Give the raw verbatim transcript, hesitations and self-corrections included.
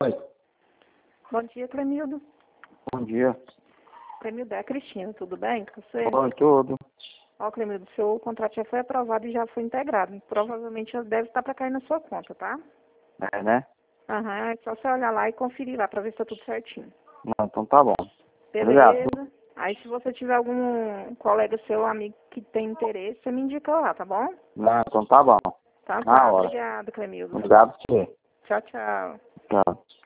Oi. Bom dia, Clemildo. Bom dia. Clemildo, é a Cristina, tudo bem com você? Oi, tudo. Ó, Clemildo, seu contrato já foi aprovado e já foi integrado. Provavelmente já deve estar para cair na sua conta, tá? É, né? Aham, é só você olhar lá e conferir lá para ver se tá tudo certinho. Não, então tá bom. Obrigado. Beleza? Aí se você tiver algum colega seu, amigo que tem interesse, você me indica lá, tá bom? Não, então tá bom. Tá, Na tá. hora. Obrigada, Clemildo. Obrigado por você. Tchau, tchau. Tchau.